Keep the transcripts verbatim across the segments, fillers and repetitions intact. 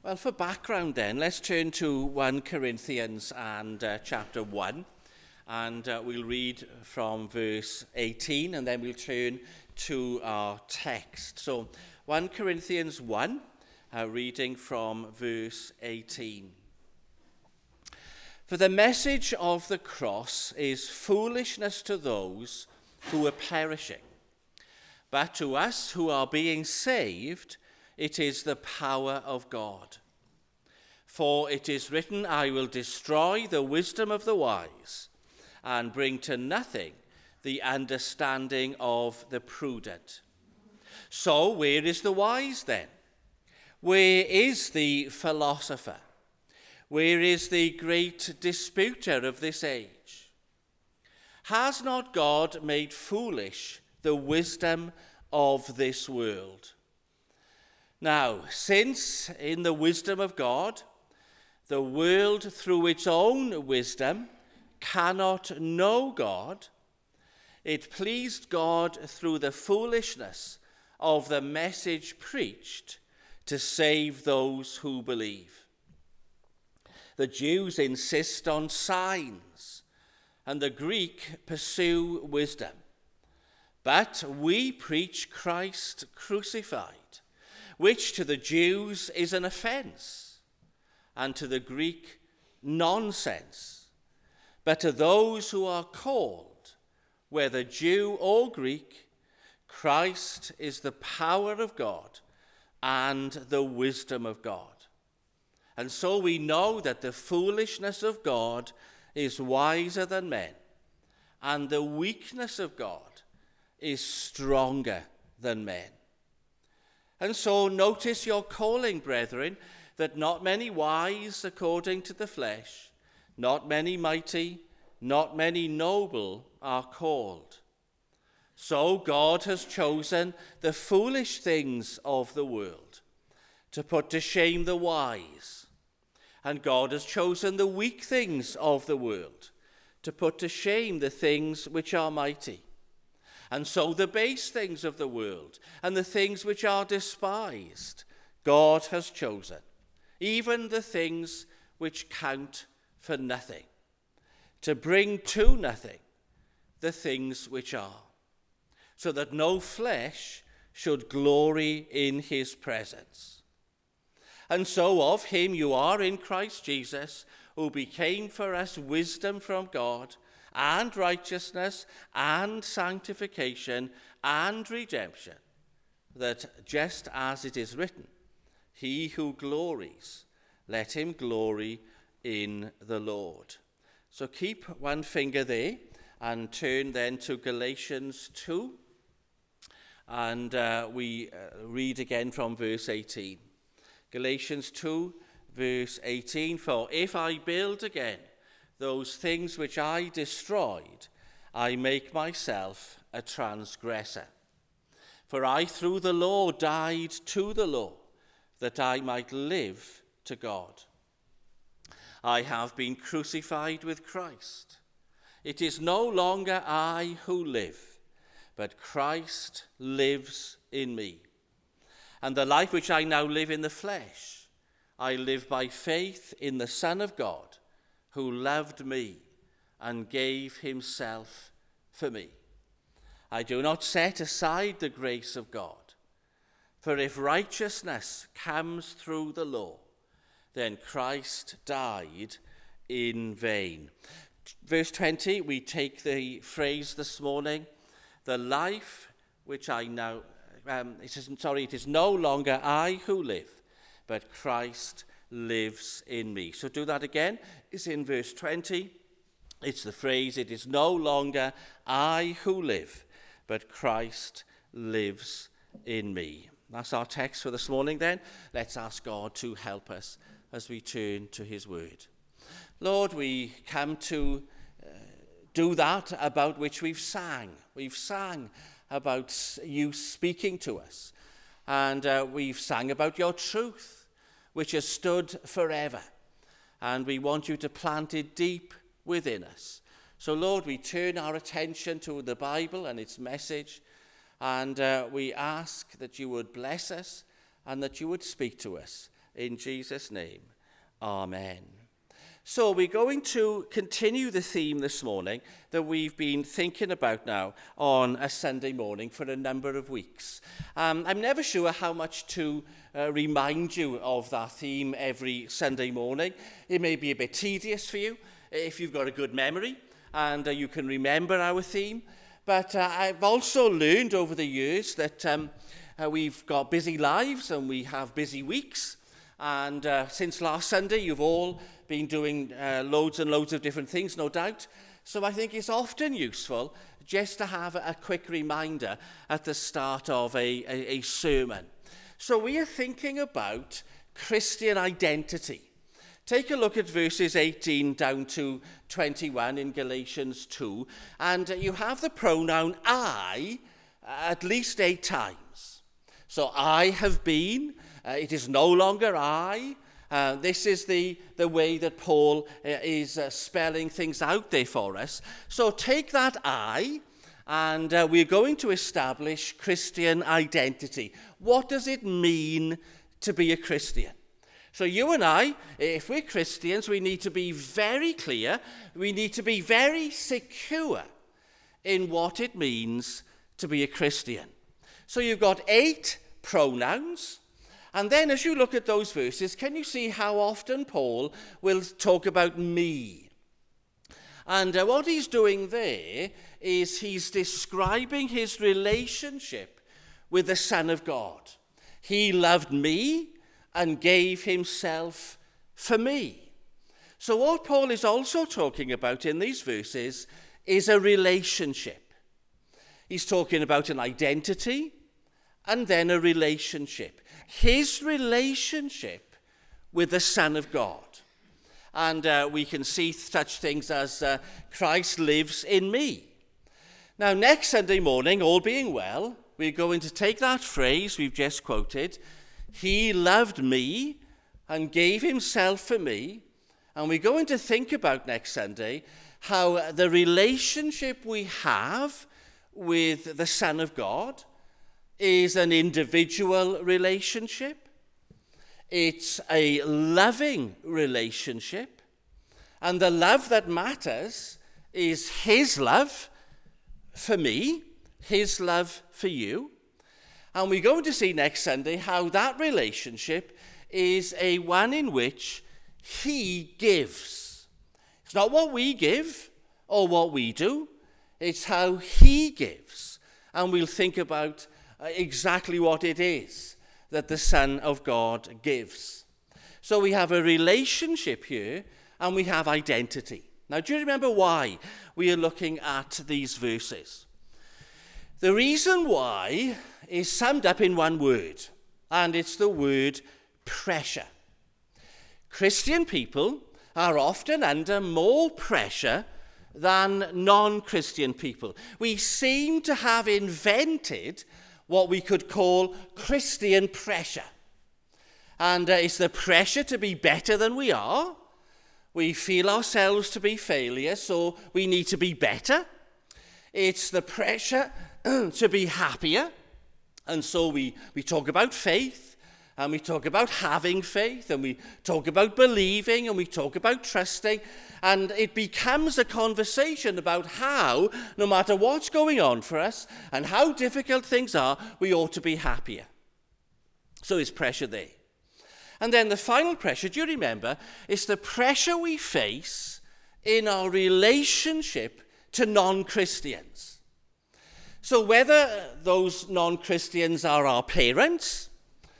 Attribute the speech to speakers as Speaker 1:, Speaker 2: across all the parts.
Speaker 1: Well, for background then, let's turn to First Corinthians and uh, chapter one. And uh, we'll read from verse eighteen, and then we'll turn to our text. So, First Corinthians one, uh, reading from verse eighteen. For the message of the cross is foolishness to those who are perishing, but to us who are being saved, it is the power of God. For it is written, I will destroy the wisdom of the wise, and bring to nothing the understanding of the prudent. So where is the wise then? Where is the philosopher? Where is the great disputer of this age? Has not God made foolish the wisdom of this world? Now, since in the wisdom of God, the world through its own wisdom cannot know God, it pleased God through the foolishness of the message preached to save those who believe. The Jews insist on signs, and the Greek pursue wisdom. But we preach Christ crucified, which to the Jews is an offense, and to the Greek nonsense. But to those who are called, whether Jew or Greek, Christ is the power of God and the wisdom of God. And so we know that the foolishness of God is wiser than men, and the weakness of God is stronger than men. And so notice your calling, brethren, that not many wise according to the flesh, not many mighty, not many noble are called. So God has chosen the foolish things of the world to put to shame the wise. And God has chosen the weak things of the world to put to shame the things which are mighty. And so the base things of the world and the things which are despised, God has chosen, even the things which count for nothing, to bring to nothing the things which are, so that no flesh should glory in his presence. And so of him you are in Christ Jesus, who became for us wisdom from God, and righteousness, and sanctification, and redemption, that just as it is written, he who glories, let him glory in the Lord. So keep one finger there, and turn then to Galatians two, and uh, we uh, read again from verse eighteen. Galatians two, verse eighteen, for if I build again those things which I destroyed, I make myself a transgressor. For I through the law died to the law, that I might live to God. I have been crucified with Christ. It is no longer I who live, but Christ lives in me. And the life which I now live in the flesh, I live by faith in the Son of God, who loved me and gave himself for me. I do not set aside the grace of God, for if righteousness comes through the law, then Christ died in vain. Verse twenty, we take the phrase this morning, the life which I now, um, it is, sorry, it is no longer I who live, but Christ lives in me. So do that again. It's in verse twenty. It's the phrase, it is no longer I who live, but Christ lives in me. That's our text for this morning then. Let's ask God to help us as we turn to his word. Lord, we come to uh, do that about which we've sang. We've sang about you speaking to us. And uh, we've sang about your truth, which has stood forever. And we want you to plant it deep within us. So, Lord, we turn our attention to the Bible and its message. And uh, we ask that you would bless us and that you would speak to us In Jesus' name, amen. So we're going to continue the theme this morning that we've been thinking about now on a Sunday morning for a number of weeks. Um, I'm never sure how much to uh, remind you of that theme every Sunday morning. It may be a bit tedious for you if you've got a good memory and uh, you can remember our theme. But uh, I've also learned over the years that um, uh, we've got busy lives and we have busy weeks. And uh, since last Sunday, you've all been doing uh, loads and loads of different things, no doubt. So I think it's often useful just to have a quick reminder at the start of a, a, a sermon. So we are thinking about Christian identity. Take a look at verses eighteen down to twenty-one in Galatians two, and you have the pronoun I at least eight times. So I have been, uh, it is no longer I. Uh, this is the, the way that Paul uh, is uh, spelling things out there for us. So take that I, and uh, we're going to establish Christian identity. What does it mean to be a Christian? So you and I, if we're Christians, we need to be very clear. We need to be very secure in what it means to be a Christian. So you've got eight pronouns. And then as you look at those verses, can you see how often Paul will talk about me? And uh, what he's doing there is he's describing his relationship with the Son of God. He loved me and gave himself for me. So what Paul is also talking about in these verses is a relationship. He's talking about an identity and then a relationship. His relationship with the Son of God. And uh, we can see such things as uh, Christ lives in me. Now, next Sunday morning, all being well, we're going to take that phrase we've just quoted, he loved me and gave himself for me, and we're going to think about next Sunday how the relationship we have with the Son of God is an individual relationship. It's a loving relationship. And the love that matters is his love for me, his love for you. And we're going to see next Sunday how that relationship is a one in which he gives. It's not what we give or what we do. It's how he gives. And we'll think about exactly what it is that the Son of God gives. So we have a relationship here and we have identity. Now, do you remember why we are looking at these verses? The reason why is summed up in one word, and it's the word pressure. Christian people are often under more pressure than non-Christian people. We seem to have invented what we could call Christian pressure. And uh, it's the pressure to be better than we are. We feel ourselves to be failures, so we need to be better. It's the pressure to be happier. And so we, we talk about faith, and we talk about having faith, and we talk about believing, and we talk about trusting. And it becomes a conversation about how, no matter what's going on for us and how difficult things are, we ought to be happier. So there's pressure there. And then the final pressure, do you remember, is the pressure we face in our relationship to non-Christians. So whether those non-Christians are our parents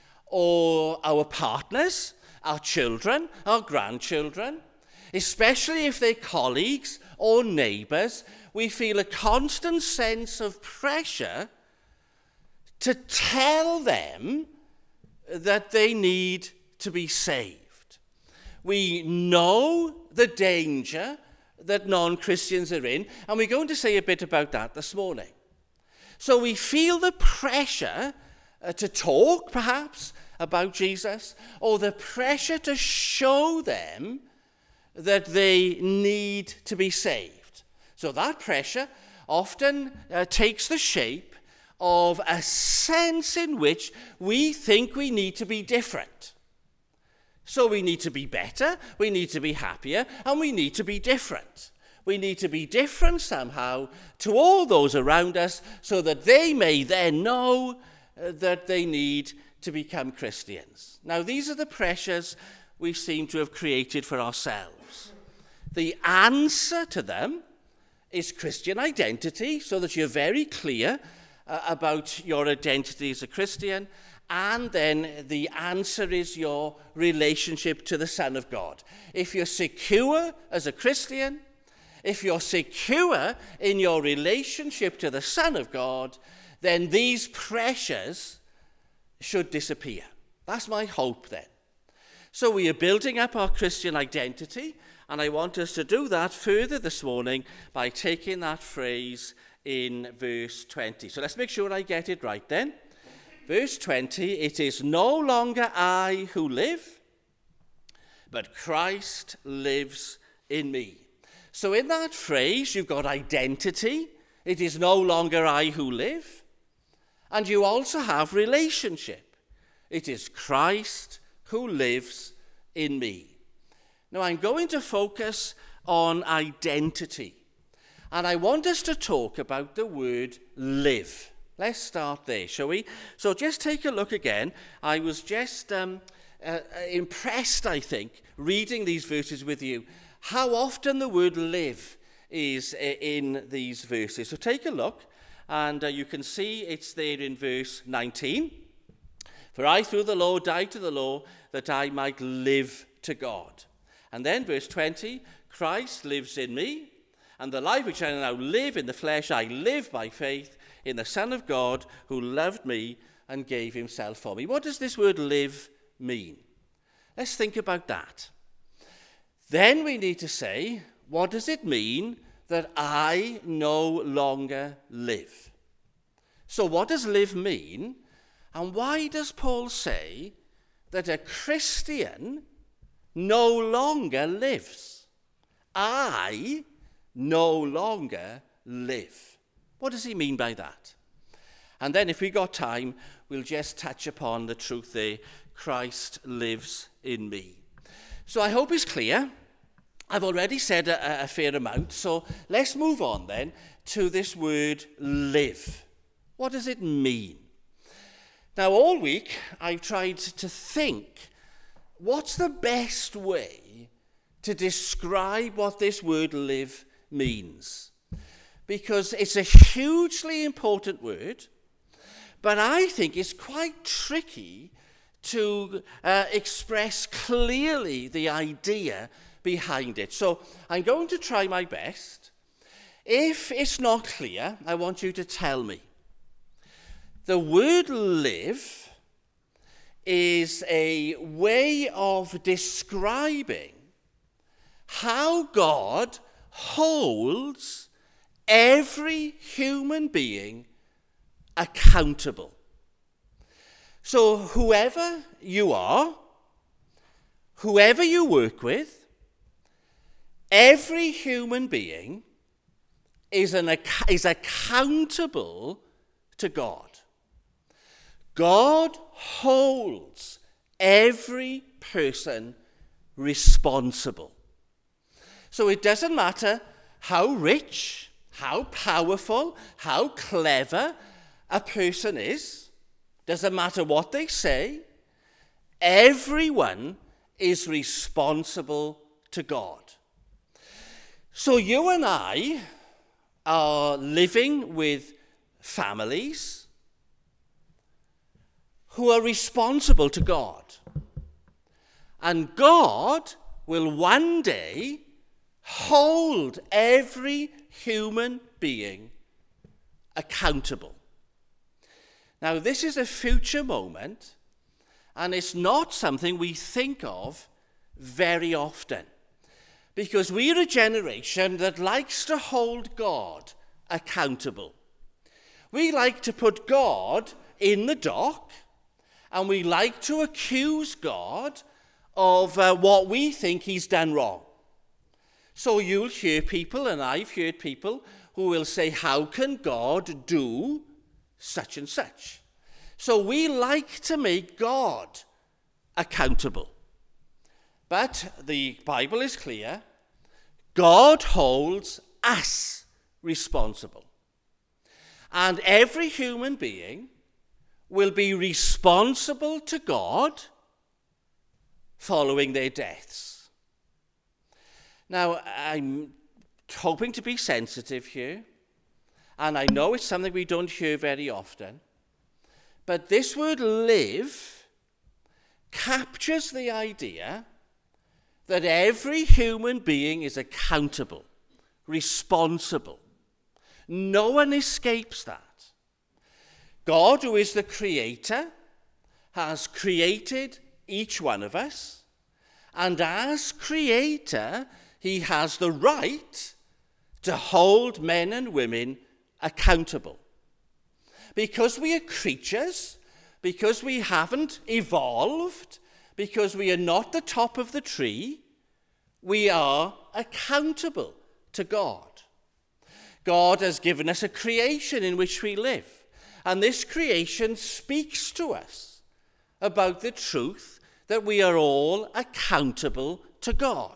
Speaker 1: or our partners, our children, our grandchildren, especially if they're colleagues or neighbours, we feel a constant sense of pressure to tell them that they need to be saved. We know the danger that non-Christians are in, and we're going to say a bit about that this morning. So we feel the pressure uh, to talk, perhaps, about Jesus, or the pressure to show them that they need to be saved. So that pressure often uh, takes the shape of a sense in which we think we need to be different. So we need to be better, we need to be happier, and we need to be different. We need to be different somehow to all those around us so that they may then know uh, that they need to become Christians. Now, these are the pressures we seem to have created for ourselves. The answer to them is Christian identity, so that you're very clear uh, about your identity as a Christian. And then the answer is your relationship to the Son of God. If you're secure as a Christian, if you're secure in your relationship to the Son of God, then these pressures should disappear. That's my hope then. So we are building up our Christian identity, and I want us to do that further this morning by taking that phrase in verse twenty. So let's make sure I get it right then. Verse twenty, it is no longer I who live, but Christ lives in me. So in that phrase, you've got identity. It is no longer I who live. And you also have relationship. It is Christ who lives in me. Now, I'm going to focus on identity. And I want us to talk about the word live. Let's start there, shall we? So just take a look again. I was just um, uh, impressed, I think, reading these verses with you, how often the word live is in these verses. So take a look, and uh, you can see it's there in verse nineteen. For I through the law died to the law, that I might live to God. And then verse twenty, Christ lives in me, and the life which I now live in the flesh, I live by faith in the Son of God who loved me and gave himself for me. What does this word live mean? Let's think about that. Then we need to say, what does it mean that I no longer live? So what does live mean? And why does Paul say that a Christian no longer lives? I no longer live. What does he mean by that? And then if we got time, we'll just touch upon the truth there. Christ lives in me. So I hope it's clear. I've already said a, a fair amount, so let's move on then to this word live. What does it mean? Now, all week, I've tried to think, what's the best way to describe what this word live means? Because it's a hugely important word, but I think it's quite tricky to uh, express clearly the idea behind it. So I'm going to try my best. If it's not clear, I want you to tell me. The word live is a way of describing how God holds every human being accountable. So whoever you are, whoever you work with, every human being is, an, is accountable to God. God holds every person responsible. So it doesn't matter how rich, how powerful, how clever a person is. Doesn't matter what they say. Everyone is responsible to God. So you and I are living with families who are responsible to God. And God will one day hold every human being accountable. Now, this is a future moment, and it's not something we think of very often, because we're a generation that likes to hold God accountable. We like to put God in the dock, and we like to accuse God of uh, what we think he's done wrong. So you'll hear people, and I've heard people, who will say, how can God do such and such? So we like to make God accountable. But the Bible is clear. God holds us responsible. And every human being will be responsible to God following their deaths. Now, I'm hoping to be sensitive here, and I know it's something we don't hear very often, but this word live captures the idea that every human being is accountable, responsible. No one escapes that. God, who is the creator, has created each one of us, and as creator, he has the right to hold men and women accountable. Because we are creatures, because we haven't evolved, because we are not the top of the tree, we are accountable to God. God has given us a creation in which we live, and this creation speaks to us about the truth that we are all accountable to God.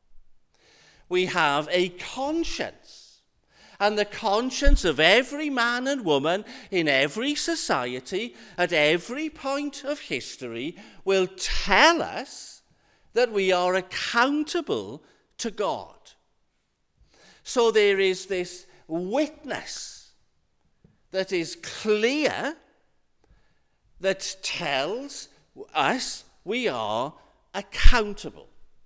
Speaker 1: We have a conscience, and the conscience of every man and woman in every society at every point of history will tell us that we are accountable to God. So there is this witness that is clear that tells us we are accountable.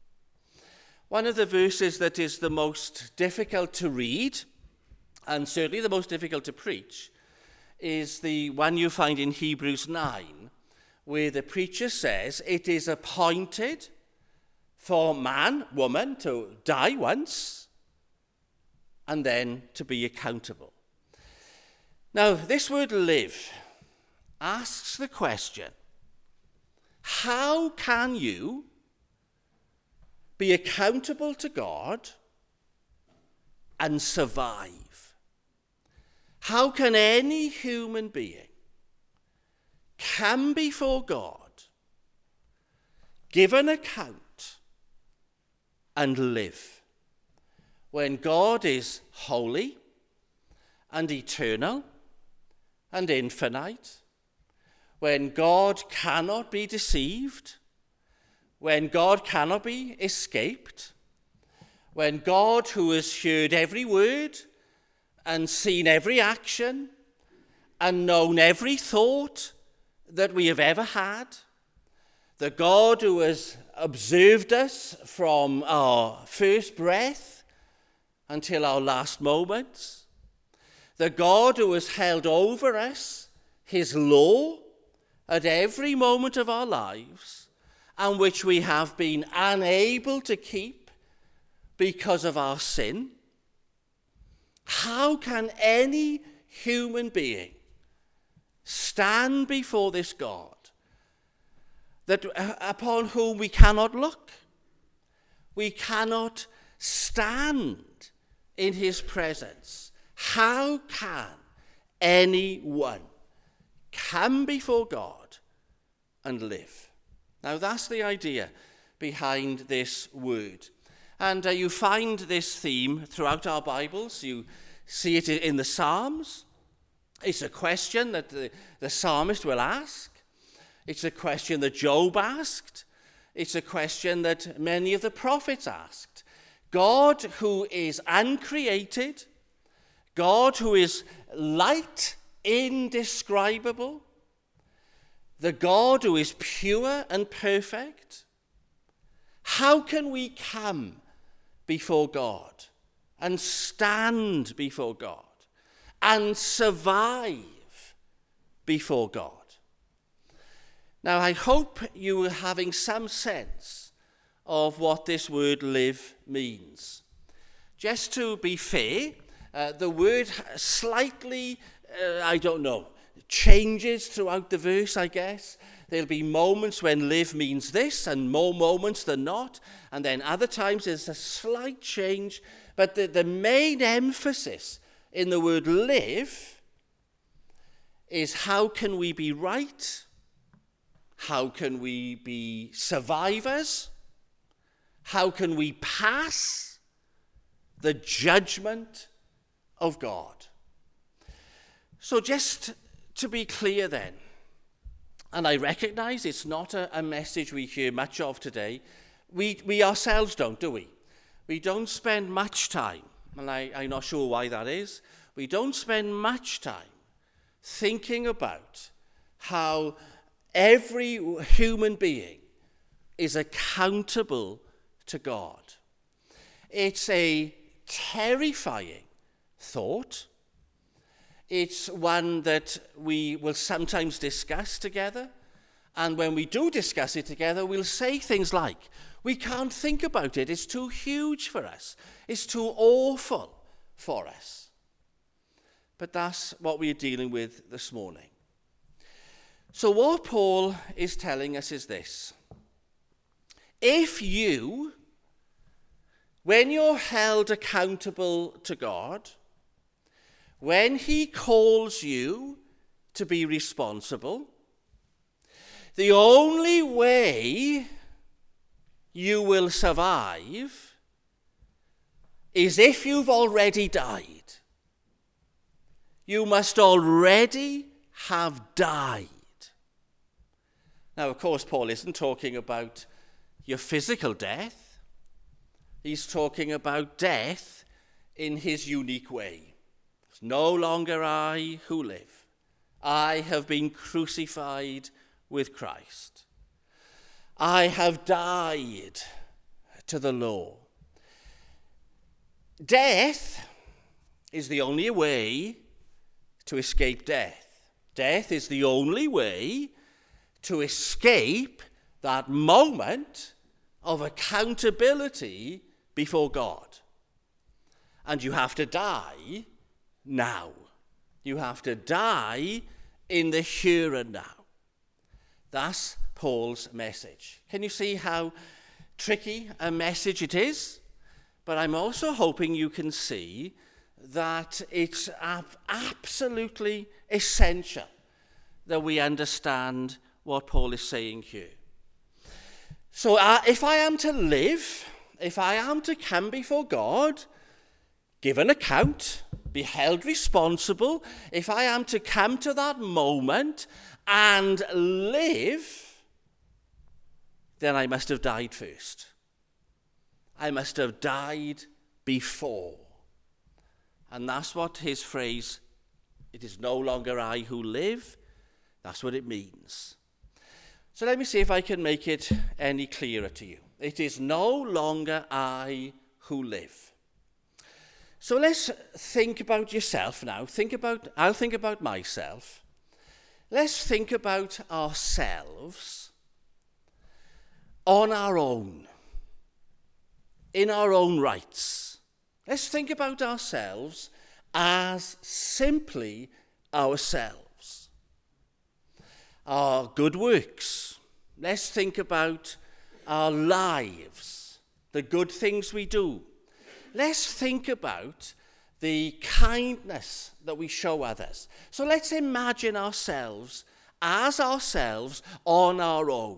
Speaker 1: One of the verses that is the most difficult to read, and certainly the most difficult to preach, is the one you find in Hebrews nine, where the preacher says it is appointed for man, woman, to die once and then to be accountable. Now, this word live asks the question, how can you be accountable to God and survive? How can any human being come before God, give an account, and live when God is holy and eternal and infinite, when God cannot be deceived, when God cannot be escaped, when God, who has heard every word and seen every action and known every thought that we have ever had, the God who has observed us from our first breath until our last moments, the God who has held over us his law at every moment of our lives, and which we have been unable to keep because of our sin. How can any human being stand before this God that upon whom we cannot look? We cannot stand in his presence. How can anyone come before God and live? Now, that's the idea behind this word. And uh, you find this theme throughout our Bibles. You see it in the Psalms. It's a question that the, the psalmist will ask. It's a question that Job asked. It's a question that many of the prophets asked. God, who is uncreated, God who is light, indescribable, the God who is pure and perfect, how can we come before God and stand before God and survive before God? Now, I hope you are having some sense of what this word live means. Just to be fair, uh, the word slightly, uh, I don't know, changes throughout the verse, I guess. There'll be moments when live means this and more moments than not, and then other times there's a slight change, but the, the main emphasis in the word live is how can we be right, how can we be survivors, How can we pass the judgment of God? So just to be clear then, and I recognize it's not a, a message we hear much of today. We, we ourselves don't, do we? We don't spend much time, and I, I'm not sure why that is. We don't spend much time thinking about how every human being is accountable to God. It's a terrifying thought. It's one that we will sometimes discuss together. And when we do discuss it together, we'll say things like, we can't think about it. It's too huge for us. It's too awful for us. But that's what we're dealing with this morning. So what Paul is telling us is this. If you, when you're held accountable to God, when he calls you to be responsible, the only way you will survive is if you've already died. You must already have died. Now, of course, Paul isn't talking about your physical death. He's talking about death in his unique way. It's no longer I who live. I have been crucified with Christ. I have died to the law. Death is the only way to escape death. Death is the only way to escape that moment of accountability before God. And you have to die now. You have to die in the here and now. That's Paul's message. Can you see how tricky a message it is? But I'm also hoping you can see that it's absolutely essential that we understand what Paul is saying here. So uh, if I am to live, if I am to come before God, give an account, be held responsible, if I am to come to that moment and live, then I must have died first. I must have died before. And that's what his phrase, it is no longer I who live, that's what it means. So let me see if I can make it any clearer to you. It is no longer I who live. So let's think about yourself now. Think about, I'll think about myself. Let's think about ourselves on our own, in our own rights. Let's think about ourselves as simply ourselves. Our good works. Let's think about our lives, the good things we do. Let's think about the kindness that we show others. So let's imagine ourselves as ourselves on our own.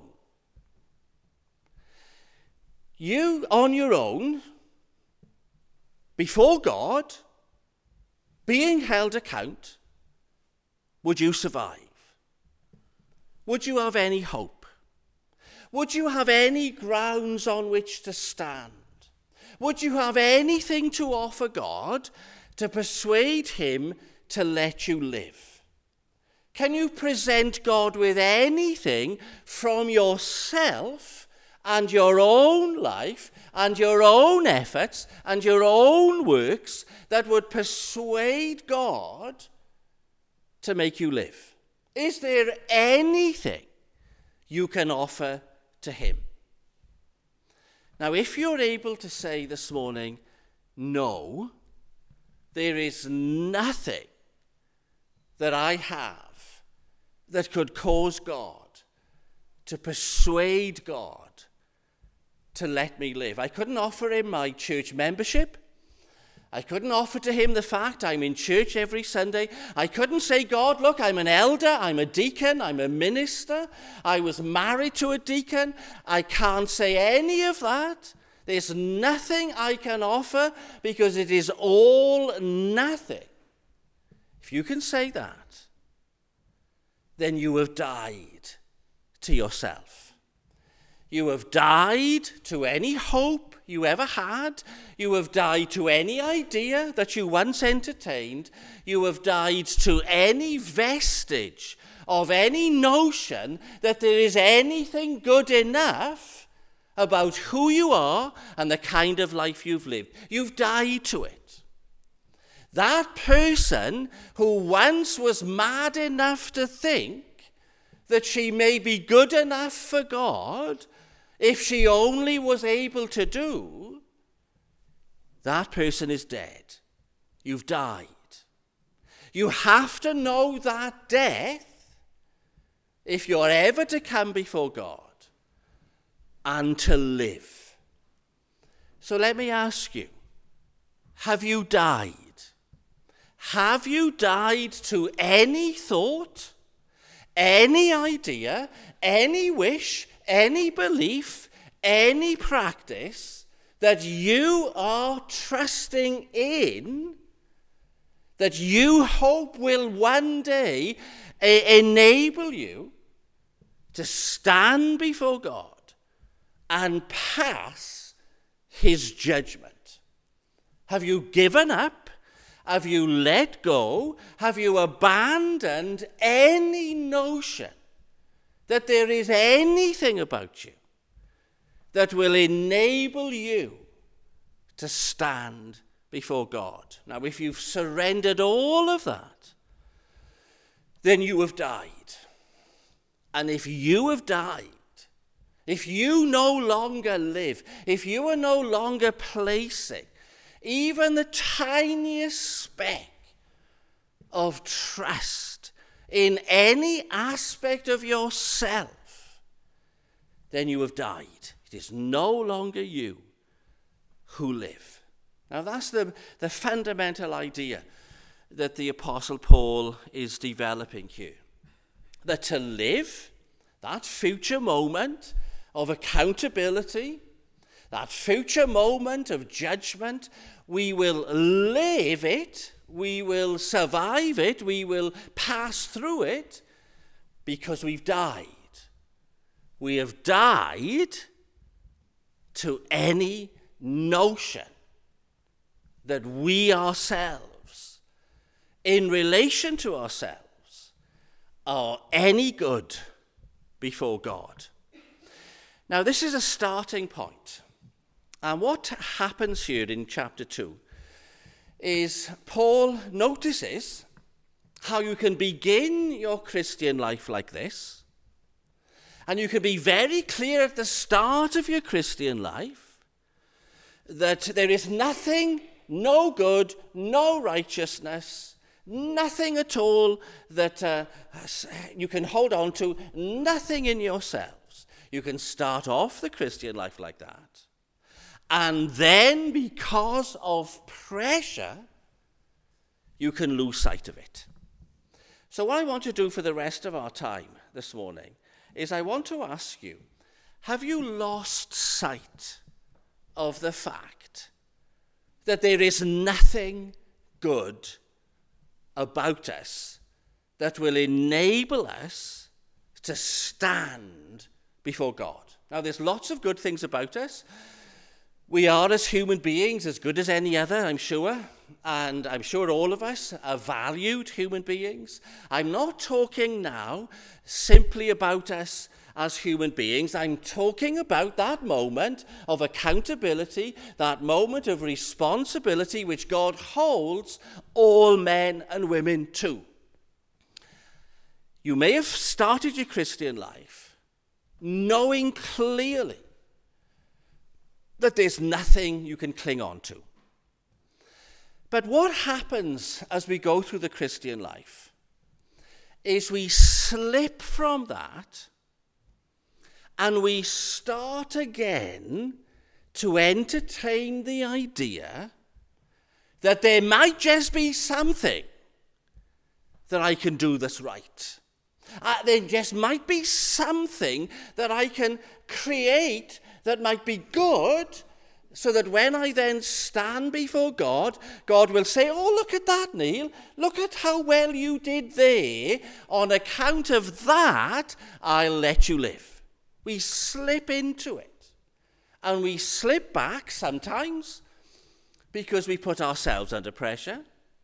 Speaker 1: You, on your own, before God, being held account, would you survive? Would you have any hope? Would you have any grounds on which to stand? Would you have anything to offer God to persuade him to let you live? Can you present God with anything from yourself and your own life and your own efforts and your own works that would persuade God to make you live? Is there anything you can offer to him? Now, if you're able to say this morning, no, there is nothing that I have that could cause God to persuade God to let me live. I couldn't offer him my church membership. I couldn't offer to him the fact I'm in church every Sunday. I couldn't say, God, look, I'm an elder, I'm a deacon, I'm a minister. I was married to a deacon. I can't say any of that. There's nothing I can offer because it is all nothing. If you can say that, then you have died to yourself. You have died to any hope you ever had. You have died to any idea that you once entertained. You have died to any vestige of any notion that there is anything good enough about who you are and the kind of life you've lived. You've died to it. That person who once was mad enough to think that she may be good enough for God if she only was able to do, that person is dead. You've died. You have to know that death if you're ever to come before God and to live. So let me ask you, have you died? Have you died to any thought, any idea, any wish, any belief, any practice that you are trusting in, that you hope will one day a- enable you to stand before God and pass his judgment? Have you given up? Have you let go? Have you abandoned any notion that there is anything about you that will enable you to stand before God? Now, if you've surrendered all of that, then you have died. And if you have died, if you no longer live, if you are no longer placing even the tiniest speck of trust in any aspect of yourself, then you have died. It is no longer you who live. Now that's the, the fundamental idea that the Apostle Paul is developing here. That to live, that future moment of accountability, that future moment of judgment, we will live it, we will survive it, we will pass through it because we've died. We have died to any notion that we ourselves, in relation to ourselves, are any good before God. Now, this is a starting point. And what happens here in chapter two is Paul notices how you can begin your Christian life like this, and you can be very clear at the start of your Christian life that there is nothing, no good, no righteousness, nothing at all that uh, you can hold on to, nothing in yourselves. You can start off the Christian life like that. And then, because of pressure, you can lose sight of it. So what I want to do for the rest of our time this morning is I want to ask you, have you lost sight of the fact that there is nothing good about us that will enable us to stand before God? Now, there's lots of good things about us. We are, as human beings, as good as any other, I'm sure. And I'm sure all of us are valued human beings. I'm not talking now simply about us as human beings. I'm talking about that moment of accountability, that moment of responsibility which God holds all men and women to. You may have started your Christian life knowing clearly that there's nothing you can cling on to. But what happens as we go through the Christian life is we slip from that and we start again to entertain the idea that there might just be something that I can do that's right. Uh, there just might be something that I can create that might be good, So that when I then stand before God, God will say, oh, look at that, Neil. Look at how well you did there. On account of that, I'll let you live. We slip into it. And we slip back sometimes because we put ourselves under pressure.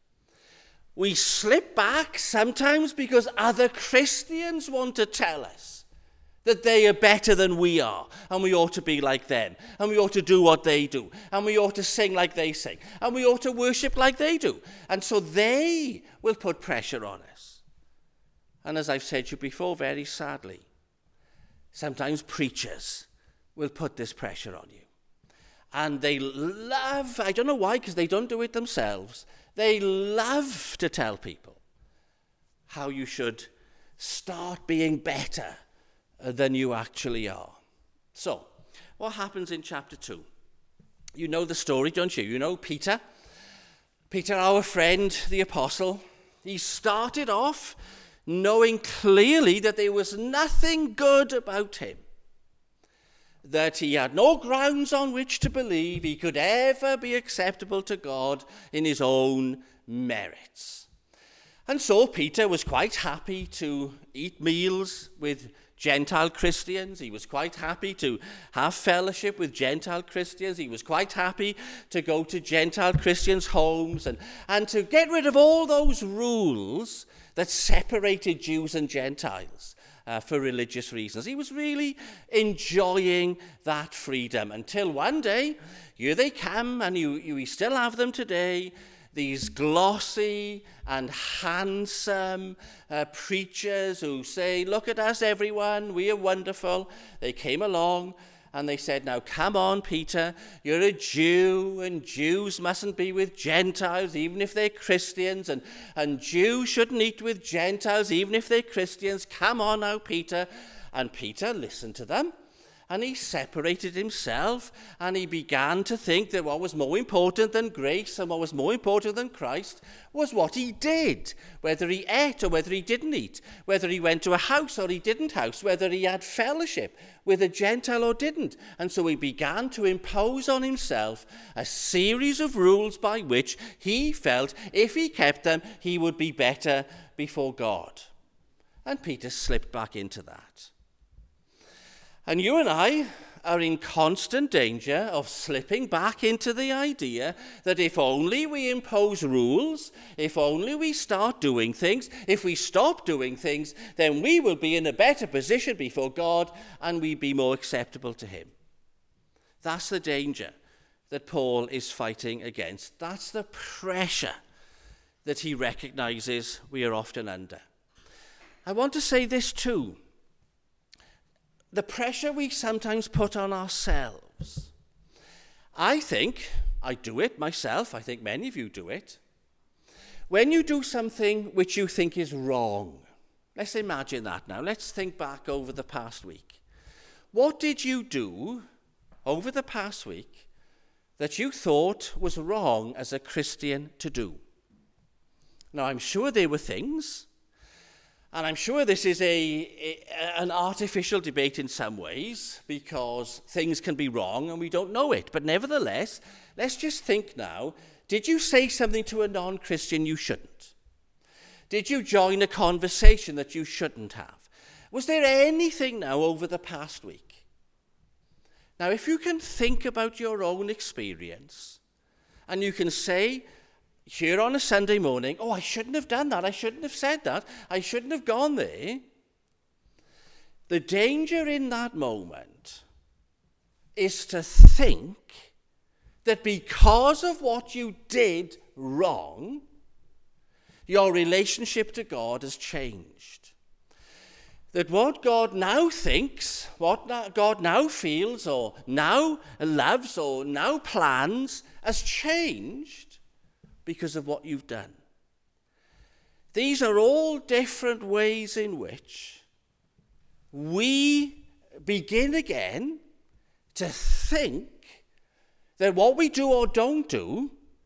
Speaker 1: We slip back sometimes because other Christians want to tell us that they are better than we are, and we ought to be like them, and we ought to do what they do, and we ought to sing like they sing, and we ought to worship like they do. And so they will put pressure on us. And as I've said to you before, very sadly, sometimes preachers will put this pressure on you. And they love, I don't know why, because they don't do it themselves, they love to tell people how you should start being better than you actually are. So, what happens in chapter two? You know the story, don't you? You know Peter. Peter, our friend, the apostle. He started off knowing clearly that there was nothing good about him, that he had no grounds on which to believe he could ever be acceptable to God in his own merits. And so Peter was quite happy to eat meals with Gentile Christians. He was quite happy to have fellowship with Gentile Christians. He was quite happy to go to Gentile Christians' homes and, and to get rid of all those rules that separated Jews and Gentiles uh, for religious reasons. He was really enjoying that freedom until one day, here they come, and you, you we still have them today, these glossy and handsome uh, preachers who say, look at us, everyone, we are wonderful. They came along and they said, now come on, Peter, you're a Jew, and Jews mustn't be with Gentiles, even if they're Christians, and, and Jews shouldn't eat with Gentiles, even if they're Christians. Come on now, Peter. And Peter listened to them. And he separated himself, and he began to think that what was more important than grace and what was more important than Christ was what he did, whether he ate or whether he didn't eat, whether he went to a house or he didn't house, whether he had fellowship with a Gentile or didn't. And so he began to impose on himself a series of rules by which he felt if he kept them, he would be better before God. And Peter slipped back into that. And you and I are in constant danger of slipping back into the idea that if only we impose rules, if only we start doing things, if we stop doing things, then we will be in a better position before God and we'll be more acceptable to him. That's the danger that Paul is fighting against. That's the pressure that he recognizes we are often under. I want to say this too. The pressure we sometimes put on ourselves. I think, I do it myself, I think many of you do it. When you do something which you think is wrong, let's imagine that now. Let's think back over the past week. What did you do over the past week that you thought was wrong as a Christian to do? Now, I'm sure there were things. And I'm sure this is a, a an artificial debate in some ways, because things can be wrong and we don't know it. But nevertheless, let's just think now, did you say something to a non-Christian you shouldn't? Did you join a conversation that you shouldn't have? Was there anything now over the past week? Now, if you can think about your own experience, and you can say, here on a Sunday morning, oh, I shouldn't have done that, I shouldn't have said that, I shouldn't have gone there. The danger in that moment is to think that because of what you did wrong, your relationship to God has changed. That what God now thinks, what God now feels, or now loves, or now plans, has changed because of what you've done. These are all different ways in which we begin again to think that what we do or don't do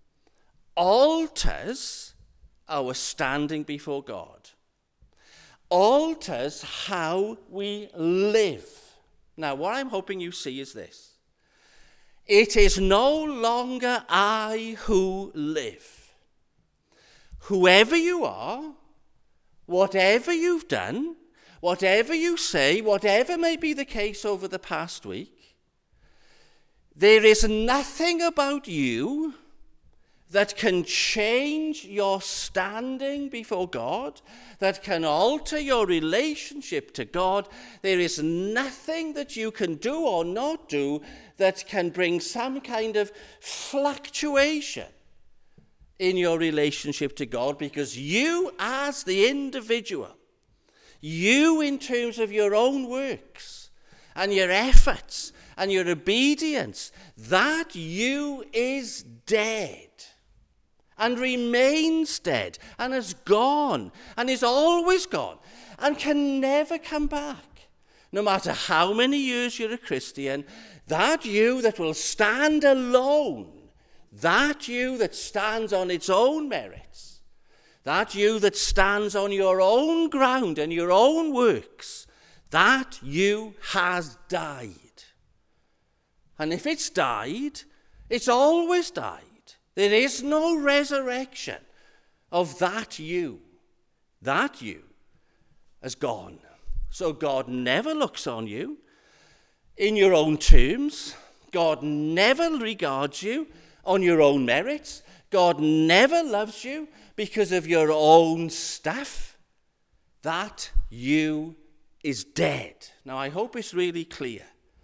Speaker 1: alters our standing before God, alters how we live. Now, what I'm hoping you see is this. It is no longer I who live. Whoever you are, whatever you've done, whatever you say, whatever may be the case over the past week, there is nothing about you that can change your standing before God, that can alter your relationship to God. There is nothing that you can do or not do that can bring some kind of fluctuation in your relationship to God, because you as the individual, you in terms of your own works and your efforts and your obedience, that you is dead. And remains dead, and has gone, and is always gone, and can never come back. No matter how many years you're a Christian, that you that will stand alone, that you that stands on its own merits, that you that stands on your own ground and your own works, that you has died. And if it's died, it's always died. There is no resurrection of that you. That you has gone. So God never looks on you in your own terms. God never regards you on your own merits. God never loves you because of your own stuff. That you is dead. Now, I hope it's really clear.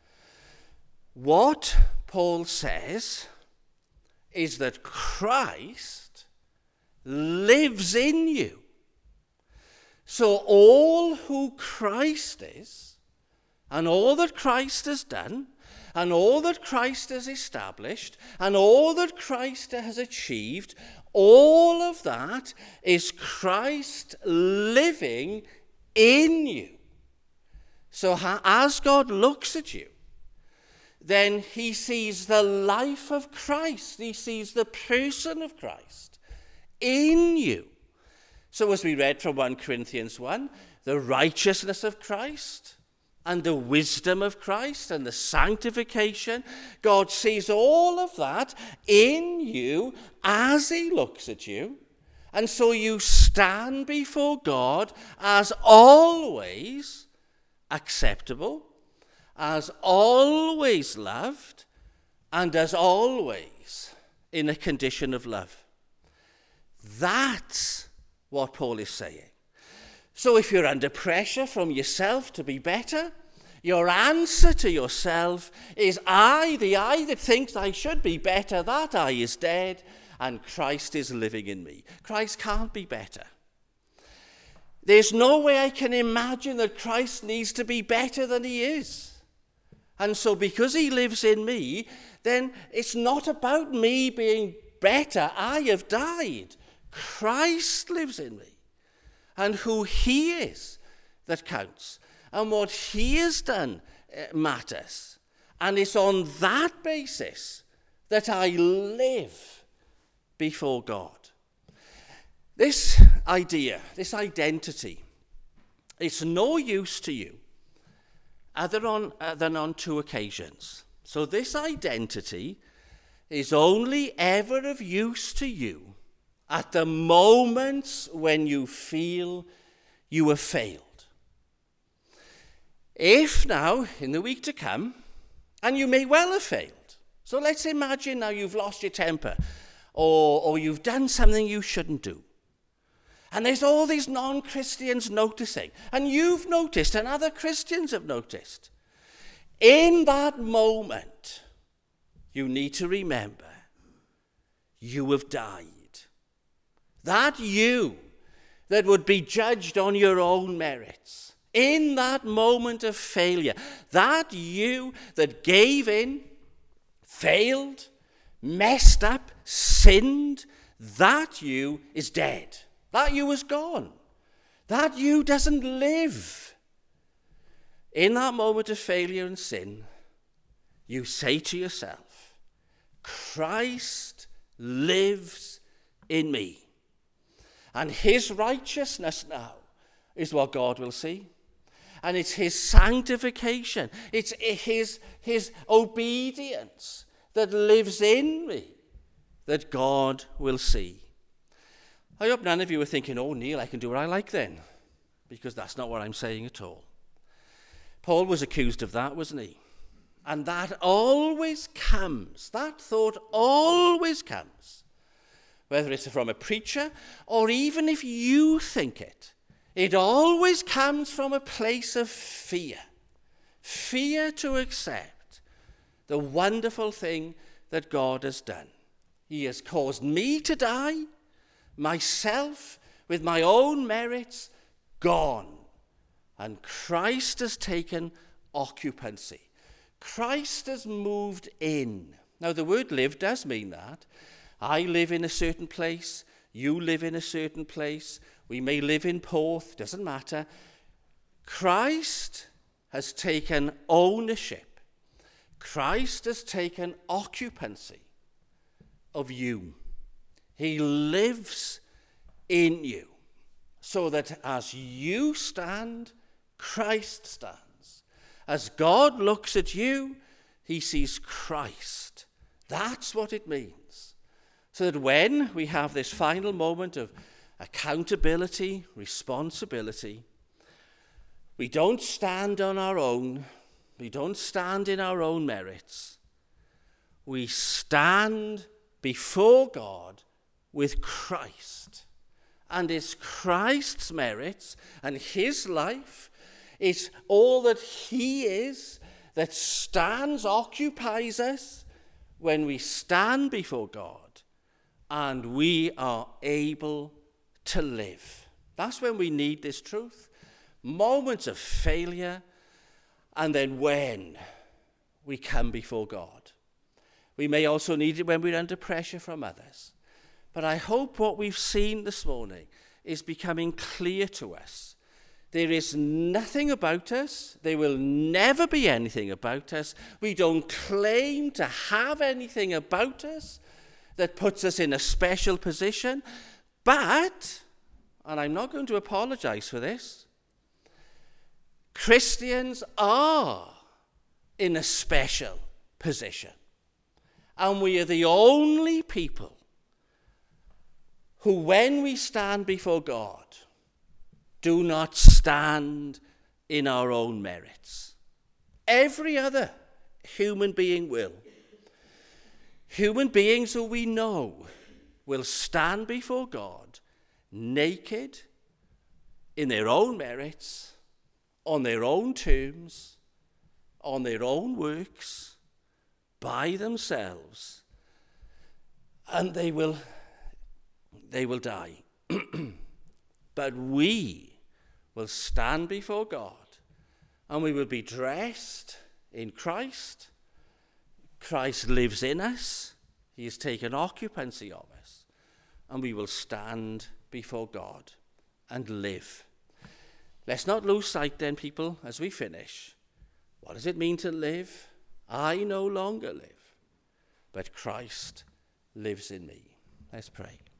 Speaker 1: What Paul says is that Christ lives in you. So all who Christ is, and all that Christ has done, and all that Christ has established, and all that Christ has achieved, all of that is Christ living in you. So as God looks at you, then he sees the life of Christ. He sees the person of Christ in you. So as we read from First Corinthians one, the righteousness of Christ and the wisdom of Christ and the sanctification, God sees all of that in you as he looks at you. And so you stand before God as always acceptable, as always loved, and as always in a condition of love. That's what Paul is saying. So if you're under pressure from yourself to be better, your answer to yourself is, I, the I that thinks I should be better, that I is dead, and Christ is living in me. Christ can't be better. There's no way I can imagine that Christ needs to be better than he is. And so because he lives in me, then it's not about me being better. I have died. Christ lives in me. And who he is that counts. And what he has done matters. And it's on that basis that I live before God. This idea, this identity, it's no use to you other on, uh, than on two occasions. So this identity is only ever of use to you at the moments when you feel you have failed. If now, in the week to come, and you may well have failed. So let's imagine now you've lost your temper, or, or you've done something you shouldn't do. And there's all these non-Christians noticing. And you've noticed, and other Christians have noticed. In that moment, you need to remember, you have died. That you that would be judged on your own merits. In that moment of failure. That you that gave in, failed, messed up, sinned. That you is dead. That you is gone. That you doesn't live. In that moment of failure and sin, you say to yourself, Christ lives in me. And his righteousness now is what God will see. And it's his sanctification. It's his, his obedience that lives in me that God will see. I hope none of you are thinking, oh, Neil, I can do what I like then, because that's not what I'm saying at all. Paul was accused of that, wasn't he? And that always comes, that thought always comes, whether it's from a preacher or even if you think it, it always comes from a place of fear. Fear to accept the wonderful thing that God has done. He has caused me to die, myself, with my own merits, gone. And Christ has taken occupancy. Christ has moved in. Now, the word live does mean that. I live in a certain place. You live in a certain place. We may live in Porth. Doesn't matter. Christ has taken ownership. Christ has taken occupancy of you. He lives in you. So that as you stand, Christ stands. As God looks at you, he sees Christ. That's what it means. So that when we have this final moment of accountability, responsibility, we don't stand on our own. We don't stand in our own merits. We stand before God with Christ. And it's Christ's merits and his life, it's all that he is that stands, occupies us when we stand before God and we are able to live. That's when we need this truth. Moments of failure, and then when we come before God. We may also need it when we're under pressure from others. But I hope what we've seen this morning is becoming clear to us. There is nothing about us. There will never be anything about us. We don't claim to have anything about us that puts us in a special position. But, and I'm not going to apologize for this, Christians are in a special position. And we are the only people who, when we stand before God, do not stand in our own merits. Every other human being will. Human beings who we know will stand before God naked, in their own merits, on their own terms, on their own works, by themselves, and they will, they will die. But we will stand before God, and we will be dressed in Christ. Christ lives in us. He has taken occupancy of us, and we will stand before God and live. Let's not lose sight then, people, as we finish. What does it mean to live? I no longer live, but Christ lives in me. Let's pray.